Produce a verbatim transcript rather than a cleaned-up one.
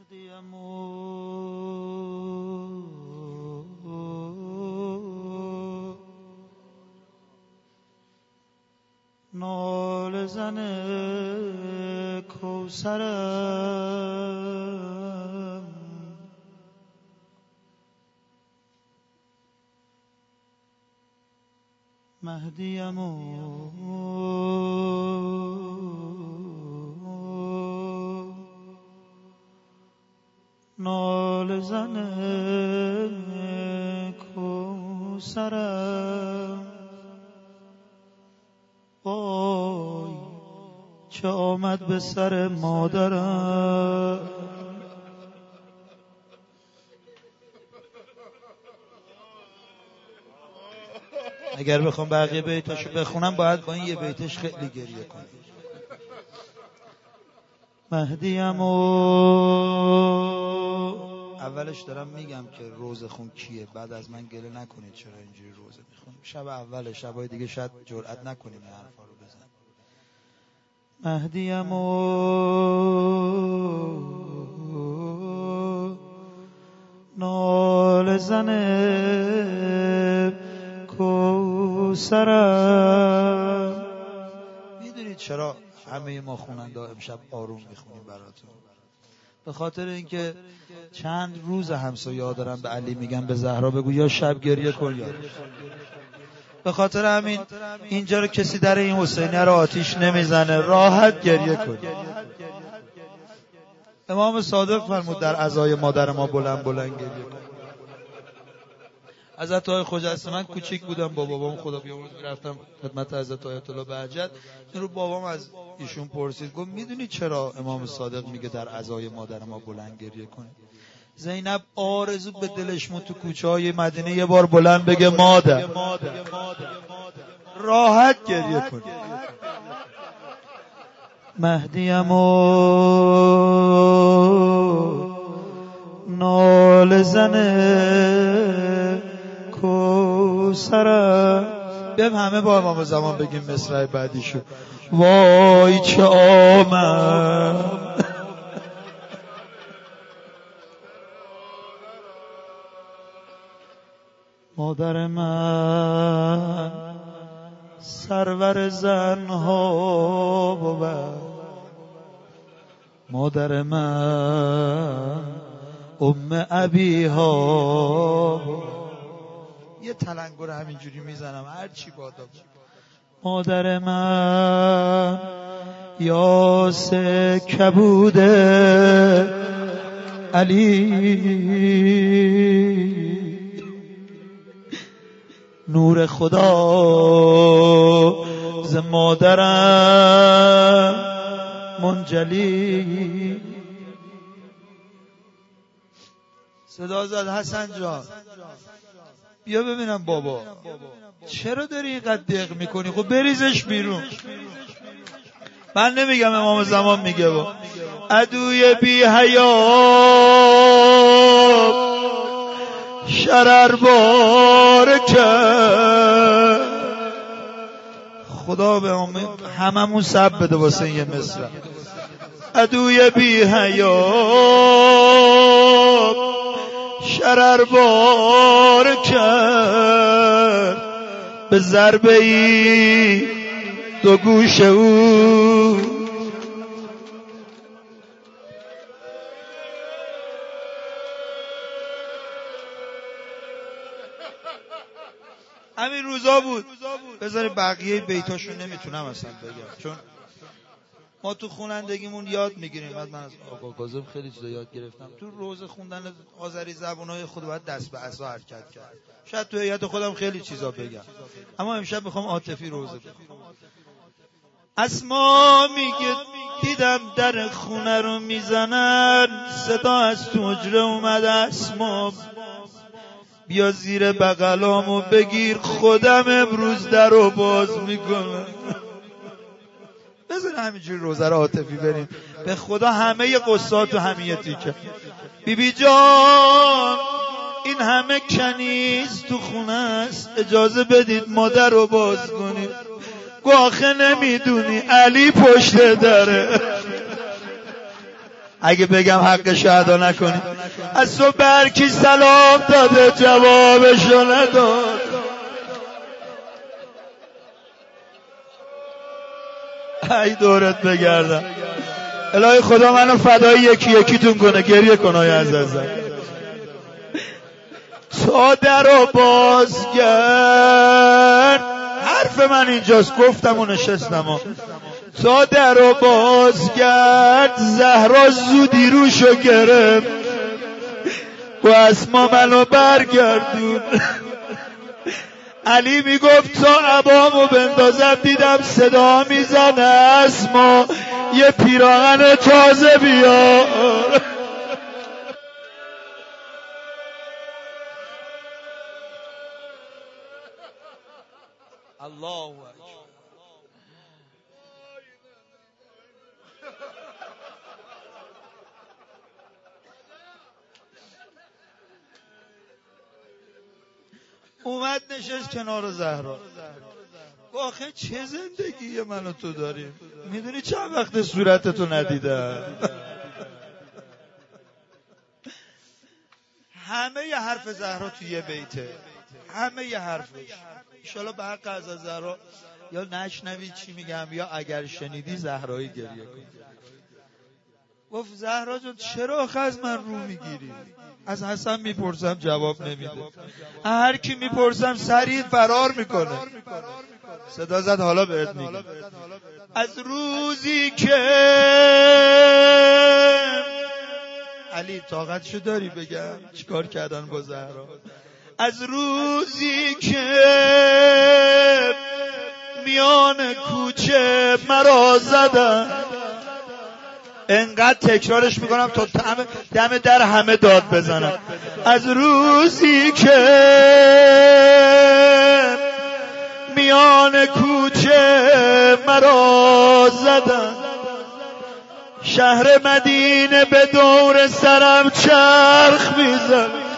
نال زن کوثرم مهدیم و نال زن کوثرم وای چه آمد به سر مادرم. اگر بخوام بقیه بیتاشو بخونم باید با این یه بیتش خیلی گریه کنم. مهدیم و اولش دارم میگم که روزه خون کیه، بعد از من گله نکنید چرا اینجوری روزه میخونیم. شب اول، شبای دیگه شاید جرئت نکنیم این حرفا رو بزنیم. مهدیم و نال زن کوثرم. میدونید چرا همه ما خواننده امشب آروم میخونیم براتون؟ به خاطر اینکه چند روز همسایه‌ها دارن به علی میگن به زهرا بگو یا شب گریه کن یا. به خاطر همین اینجا رو کسی در این حسینیه رو آتیش نمیزنه، راحت گریه کن. امام صادق فرمود در عزای مادر ما بلند بلند گریه کن. حضرت آقای خجسته، من کوچیک بودم با بابام خدا بیامرز میرفتم خدمت حضرت آیت الله بهجت. این رو بابام از ایشون پرسید، گفت میدونی چرا امام صادق میگه در عزای مادر ما بلند گریه کنی؟ زینب آرزو به دلش مون تو کوچه های مدینه یه بار بلند بگه مادر، راحت گریه کنی. مهدیم و نال زن کوثرم. بیایم همه با امام زمان بگیم مصرع بعدیشو. وای چه آمد مادر من سرور زنها بود، مادر من ام ابیها. یه تلنگر همینجوری میزنم هر چی بادا. مادر من یاس کبود علی، نور خدا ز مادرم منجلی. صدا زد حسن جان بیا ببینم بابا چرا داری اینقدر دق میکنی؟ خب بریزش بیرون. من نمیگم امام زمان میگه با عدوی بی حیا شرر بار کرد. خدا به هممون سب بده واسه یه مصرع. عدوی بی حیا شرر بار کرد، به ضربه ای دو گوش او. همین روزا بود. بذاری بقیه بیتاشو نمیتونم اصلا بگم چون ما تو خوانندگیمون یاد میگیریم. من از آقا کاظم خیلی چیزا یاد گرفتم. تو روز خوندن آذری زبانهای خود باید دست به عصا حرکت کرد. شاید تو هیئت خودم خیلی چیزا بگم، اما امشب میخوام عاطفی روزه بخونم. اسما میگه دیدم در خونه رو میزنن، صدا از تو حجره اومد. اسما بیا زیر بغلامو بگیر، خودم امروز در رو باز میکنم. بذار همینجوری روزه رو عاطفی بریم. به خدا همه قصات تو همین تیکه. بی بی جان این همه کنیز تو خونه است، اجازه بدید مادر رو باز کنید. گو آخه نمیدونی علی پشت داره. اگه بگم حقشو ادا نکنی. از تو برکی سلام داده جوابشو نداد. ای دورت بگردم. الهی خدا منو فدای یکی یکیتون کنه. گریه کن آیا عزیزم. تا درو بازگرد. حرف من اینجاست، گفتم و نشستم. تا درو بازگرد زهرا زودی روشو گرفت و اسما منو برگردون. علی میگفت تا عبامو بندازم دیدم صدا میزنه اسما یه پیراهن تازه بیار. الله اکبر. اومد نشست کنار زهرا. آخه چه زندگی من و تو داریم؟ میدونی چند وقت صورتتو ندیدم. همه ی حرف زهرا توی یه بیته، همه ی حرفش. انشالله به حق از زهرا یا نشنوی چی میگم یا اگر شنیدی زهرایی گریه کن. گفت زهرا جان چرا آخه از من رو میگیری؟ از حسن میپرسم جواب نمیده، هر کی میپرسم سریع فرار میکنه. صدا زد حالا بهت میگم. از روزی که علی طاقتشو داری بگم چیکار کردن با زهرا؟ از روزی که میان کوچه مرا زدن، انقدر تکرارش میکنم تا دم در همه داد بزنم. از روزی که میان کوچه مرا زدن، شهر مدینه به دور سرم چرخ میزن.